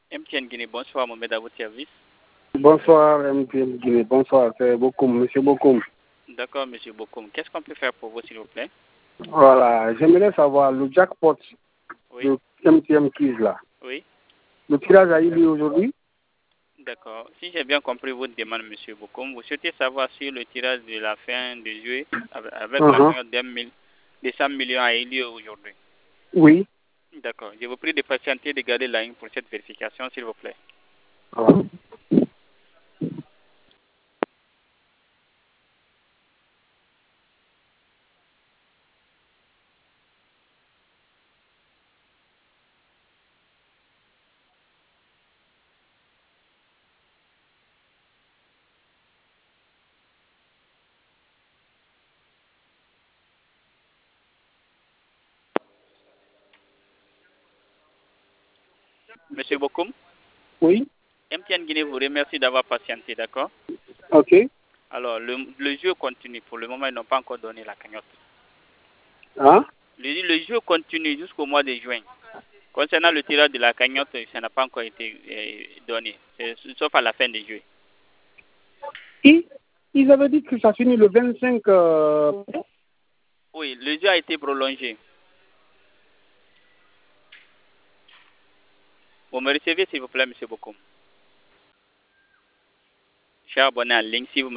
MTN Guinée, bonsoir, Mohamed, à votre service. Bonsoir, MTN Guinée. Bonsoir, c'est Bokoum, monsieur Bokoum. D'accord, monsieur Bokoum. Qu'est-ce qu'on peut faire pour vous, s'il vous plaît? Voilà, j'aimerais savoir le jackpot Oui. de MTN Quiz là. Oui. Le tirage a eu lieu aujourd'hui? D'accord. Si j'ai bien compris votre demande, monsieur Bokoum, vous souhaitez savoir si le tirage de la fin de juillet avec la cagnotte de 100 millions a eu lieu aujourd'hui. Oui. D'accord. Je vous prie de patienter, de garder la ligne pour cette vérification, s'il vous plaît. Monsieur Bokoum? Oui. MTN Guinée vous remercie d'avoir patienté, d'accord? Ok. Alors, le jeu continue. Pour le moment, ils n'ont pas encore donné la cagnotte. Hein? Le jeu continue jusqu'au mois de juin. Concernant le tirage de la cagnotte, ça n'a pas encore été donné, sauf à la fin du jeu. Ils avaient dit que ça finit le 25. Oui, le jeu a été prolongé. Vous me recevez, s'il vous plaît, monsieur Bokoum. Cher abonné en ligne, si vous me